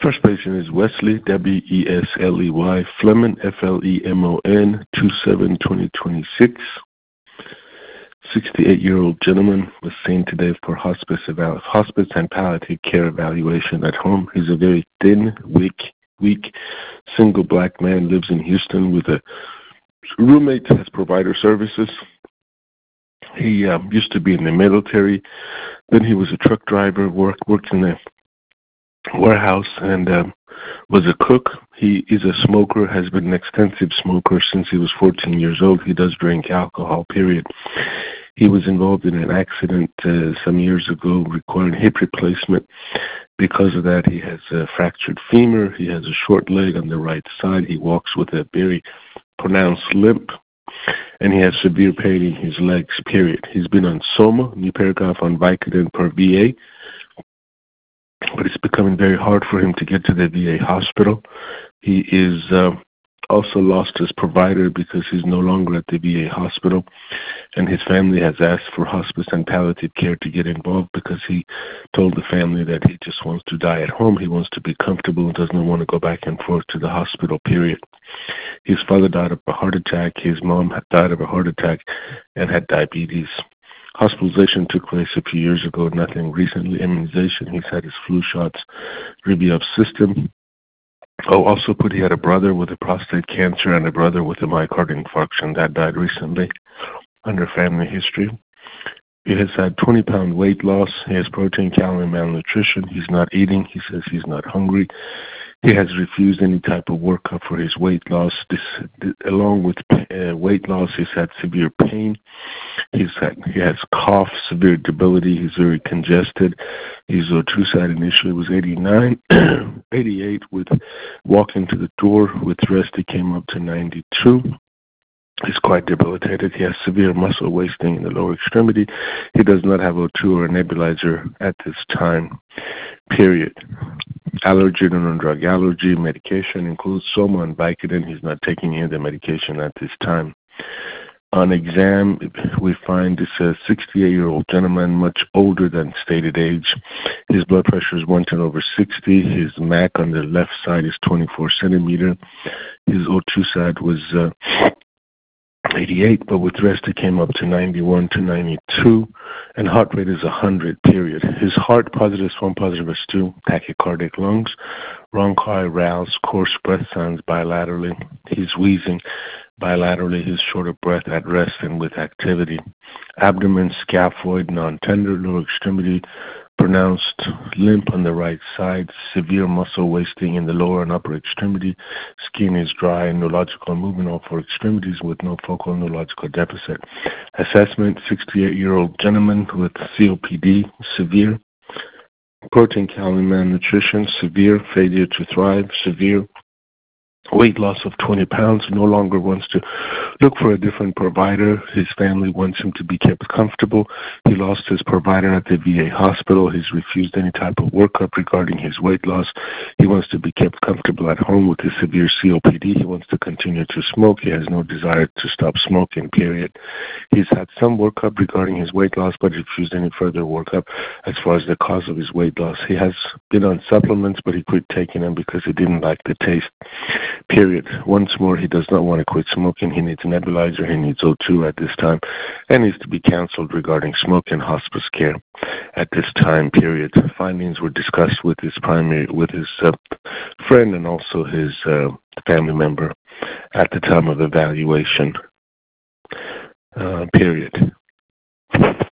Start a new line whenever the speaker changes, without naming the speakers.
First patient is Wesley, W-E-S-L-E-Y, Flemon, F-L-E-M-O-N, 2/7/2026. 68-year-old gentleman was seen today for hospice and palliative care evaluation at home. He's a very thin, weak, single black man, lives in Houston with a roommate, has provider services. He used to be in the military. Then he was a truck driver, worked in a warehouse, and was a cook. He is a smoker, has been an extensive smoker since he was 14 years old. He does drink alcohol, period. He was involved in an accident some years ago requiring hip replacement. Because of that, he has a fractured femur. He has a short leg on the right side. He walks with a very pronounced limp, and he has severe pain in his legs, period. He's been on Soma, Nupergaf, on Vicodin per VA, but it's becoming very hard for him to get to the VA hospital. He is also lost his provider because he's no longer at the VA hospital, and his family has asked for hospice and palliative care to get involved because he told the family that he just wants to die at home. He wants to be comfortable and doesn't want to go back and forth to the hospital, period. His father died of a heart attack. His mom had died of a heart attack and had diabetes. Hospitalization took place a few years ago, nothing recently. Immunization, he's had his flu shots, review of system. Also he had a brother with a prostate cancer and a brother with a myocardial infarction that died recently under family history. He has had 20-pound weight loss. He has protein, calorie malnutrition. He's not eating. He says he's not hungry. He has refused any type of workup for his weight loss. Along with weight loss, he's had severe pain. He has cough, severe debility. He's very congested. His O2 side initially was 89, 88 with walking to the door. With rest, he came up to 92. He's quite debilitated. He has severe muscle wasting in the lower extremity. He does not have O2 or a nebulizer at this time, period. Allergy and non-drug allergy. Medication includes Soma and Vicodin. He's not taking any of the medication at this time. On exam, we find this 68-year-old gentleman, much older than stated age. His blood pressure is 110/60. His MAC on the left side is 24 centimeter. His O2 side was 88, but with rest it came up to 91 to 92, and heart rate is 100, period. His heart positive S1, positive S2, tachycardic lungs, bronchi, rales, coarse breath sounds bilaterally. He's wheezing bilaterally. He's short of breath at rest and with activity. Abdomen, scaphoid, non-tender, lower extremity, pronounced limp on the right side, severe muscle wasting in the lower and upper extremity. Skin is dry, neurological movement all four extremities with no focal neurological deficit. Assessment, 68-year-old gentleman with COPD, severe. Protein, calorie malnutrition, severe. Failure to thrive, severe. Weight loss of 20 pounds, no longer wants to look for a different provider. His family wants him to be kept comfortable. He lost his provider at the VA hospital. He's refused any type of workup regarding his weight loss. He wants to be kept comfortable at home with his severe COPD. He wants to continue to smoke. He has no desire to stop smoking, period. He's had some workup regarding his weight loss, but refused any further workup as far as the cause of his weight loss. He has been on supplements, but he quit taking them because he didn't like the taste, period. Once more, he does not want to quit smoking. He needs a nebulizer. He needs O2 at this time, and needs to be counseled regarding smoke and hospice care at this time, period. Findings were discussed with his friend and also his family member at the time of evaluation, period.